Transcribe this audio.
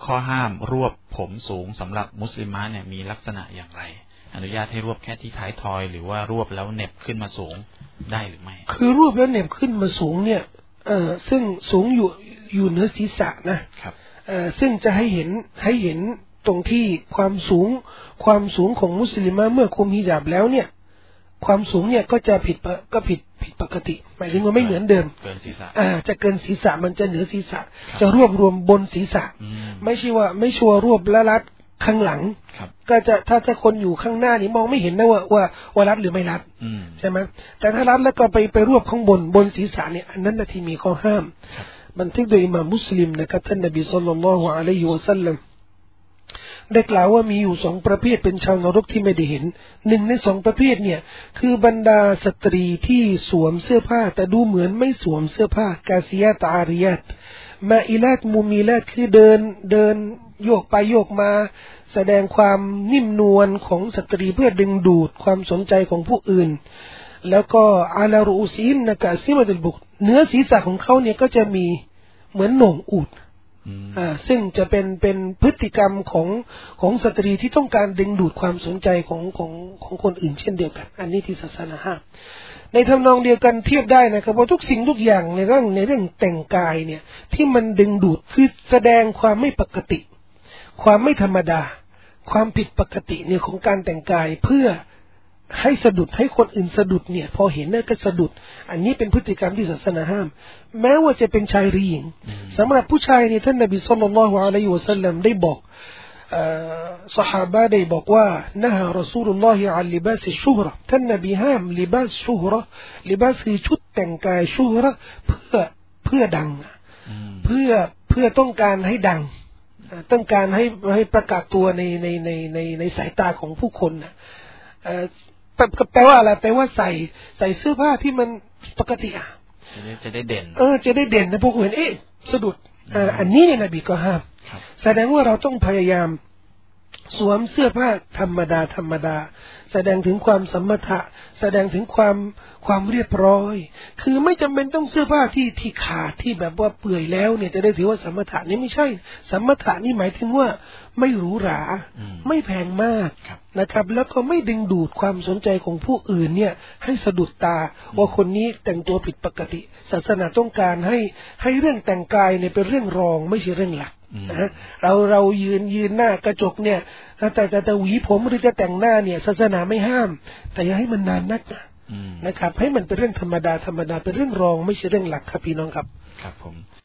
ข้อห้ามรวบผมสูงสำหรับมุสลิมะเนี่ยมีลักษณะอย่างไรอนุญาตให้รวบแค่ที่ท้ายทอยหรือว่ารวบแล้วเหน็บขึ้นมาสูงได้หรือไม่คือรวบแล้วเหน็บขึ้นมาสูงเนี่ยซึ่งสูงอยู่เหนือศีรษะนะครับซึ่งจะให้เห็นตรงที่ความสูงของมุสลิมะเมื่อคุมฮิญาบแล้วเนี่ยความสูงเนี่ยก็จะผิดปกติหมายถึงว่าไม่เหมือนเดิมเกินศีรษะจะเกินศีรษะมันจะเหนือศีรษะจะรวบรวมบนศีรษะไม่ใช่ว่าไม่ชัวร์รวบและรัดข้างหลังก็จะถ้าคนอยู่ข้างหน้านี่มองไม่เห็นนะว่ารัดหรือไม่รัดใช่ไหมแต่ถ้ารัดแล้วก็ไปรวบข้างบนศีรษะเนี่ยอันนั้นที่มีข้อห้ามบันทึกโดยอิหม่ามมุสลิมนะครับท่านนบีศ็อลลัลลอฮุอะลัยฮิวะซัลลัมได้กล่าวว่ามีอยู่2ประเภทเป็นชาวนรกที่ไม่ได้เห็น1ใน2ประเภทเนี่ยคือบรรดาสตรีที่สวมเสื้อผ้าแต่ดูเหมือนไม่สวมเสื้อผ้ากาซิยาตอาริยัตมาอิลาตมุมีลาตคือเดินโยกไปโยกมาแสดงความนิ่มนวลของสตรีเพื่อดึงดูดความสนใจของผู้อื่นแล้วก็อาลารูซีนนะกะซิมะตุลบุกเนื้อศีรษะของเขาเนี่ยก็จะมีเหมือนโหน่งอูฐซึ่งจะเป็นพฤติกรรมของสตรีที่ต้องการดึงดูดความสนใจของคนอื่นเช่นเดียวกันอันนี้ที่ศาสนาห้ามในทำนองเดียวกันเทียบได้นะครับว่าทุกสิ่งทุกอย่างในเรื่องแต่งกายเนี่ยที่มันดึงดูดคือแสดงความไม่ปกติความไม่ธรรมดาความผิดปกติเนี่ยของการแต่งกายเพื่อให้สะดุดให้คนอื่นสะดุดเนี่ยพอเห็นแล้วก็สะดุดอันนี้เป็นพฤติกรรมที่ศาสนาห้ามแม้ว่าจะเป็นชายหรือหญิงสำหรับผู้ชายเนี่ยท่านนบีศ็อลลัลลอฮุอะลัยฮิวะซัลลัมได้บอกซอฮาบะห์ได้บอกว่านะฮะรอซูลุลลอฮิอันลิบาสชุฮเราะห์ท่านนบีห้ามลิบาสชุฮเราะห์ลิบาสคือชุดแต่งกายชุฮเราะห์เพื่อดังเพื่อต้องการให้ดังต้องการให้ประกาศตัวในสายตาของผู้คนนะแปลว่าอะไรแปลว่าใส่เสื้อผ้าที่มันปกติจะได้เด่นจะได้เด่นนะพวกเห็นสะดุดอันนี้เนี่ยนบีก็ห้ามแสดงว่าเราต้องพยายามสวมเสื้อผ้าธรรมดาแสดงถึงความสมถะแสดงถึงความเรียบร้อยคือไม่จำเป็นต้องเสื้อผ้าที่ขาดที่แบบว่าเปื่อยแล้วเนี่ยจะได้ถือว่าสมถะนี่ไม่ใช่สมถะนี่หมายถึงว่าไม่หรูหราไม่แพงมากนะครับแล้วก็ไม่ดึงดูดความสนใจของผู้อื่นเนี่ยให้สะดุดตาว่าคนนี้แต่งตัวผิดปกติศาสนาต้องการให้เรื่องแต่งกายเนี่ยเป็นเรื่องรองไม่ใช่เรื่องหลักนะเรายืนหน้ากระจกเนี่ยแต่จะหวีผมหรือจะแต่งหน้าเนี่ยศาสนาไม่ห้ามแต่อย่าให้มันนานนักนะครับให้มันเป็นเรื่องธรรมดาเป็นเรื่องรองไม่ใช่เรื่องหลักครับพี่น้องครับครับผม